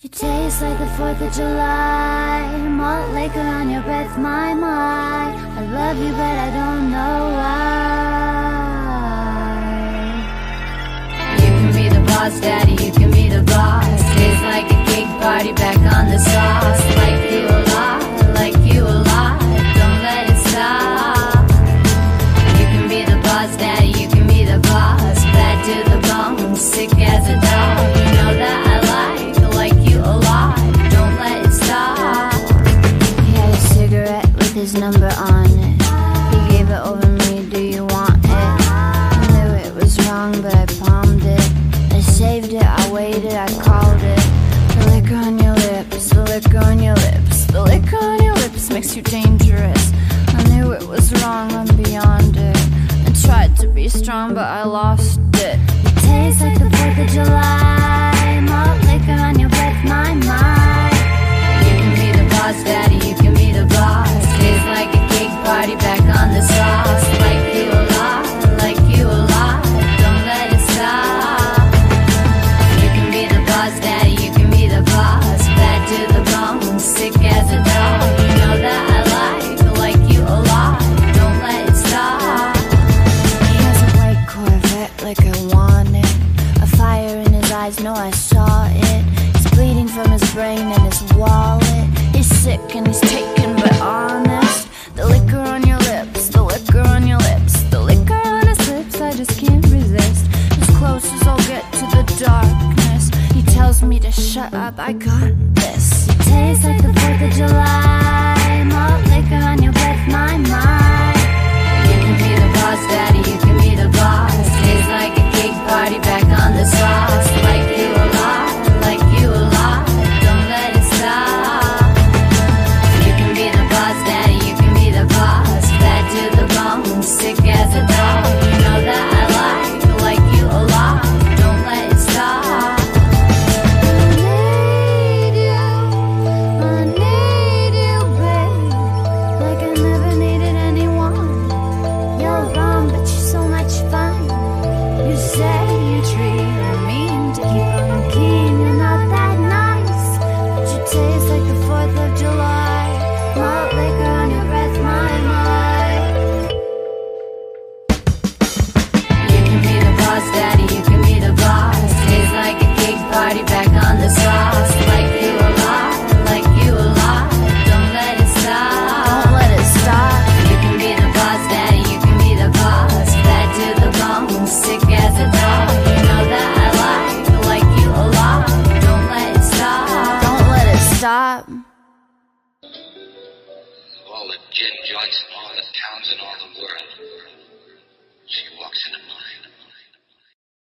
You taste like the 4th of July, malt liquor on your breath, my. I love you but I don't know why. You can be the boss, daddy, you can be the boss. Tastes like a cake party, back on the sauce. Like you a lot, like you a lot, don't let it stop. You can be the boss, daddy, you can be the boss. Bad to the bone, sick as a dog. You know that I like you a lot, don't let it stop. He had a cigarette with his number on it. He gave it over me, do you want it? I knew it was wrong, but I palmed it. I saved it, I waited, I called it. The liquor on your lips, the liquor on your lips, the liquor on your lips makes you dangerous. I knew it was wrong, I'm beyond it. I tried to be strong, but I lost it. It tastes like the 4th of July, malt liquor on your breath, my. You can be the boss, daddy, you can be the boss. Tastes like a cake party, back on the sauce. Like you a lot, like you a lot, don't let it stop. You can be the boss, daddy, you can be the boss. Bad to the bone, sick as a dog. You know that I like you a lot, don't let it stop. He has a white Corvette like I want it. A fire in his eyes, no I saw it. He's bleeding from his brain and his wallet. He's sick and he's taken but honest. The liquor on your lips, the liquor on your lips, the liquor on his lips, I just can't resist. As close as I'll get to the darkness. He tells me to shut up, I got this. It tastes like the 4th of July, malt liquor on your breath, my. You can be the boss, daddy, you can be the boss. Tastes like a cake party, back on the sauce. Like you a lot, like you a lot, don't let it stop. You can be the boss, daddy, you can be the boss. Bad to the bone, sick as a dog. You know that I like you a lot, don't let it stop. I need you, babe, like I never needed anyone. You're wrong, but you're so much fun. You say you treat her mean to keep on keen. You're not that nice, but you taste like the 4th of July. Malt liquor on your breath, my. You can be the boss, daddy, you can be the boss. Tastes like a cake party, back on the sauce. Like you a lot, like you a lot, don't let it stop. Don't let it stop. You can be the boss, daddy, you can be the boss. Bad to the bone, sick as a dog. You know that I like you a lot, don't let it stop. Don't let it stop. All the gin joints in all the towns in all the world.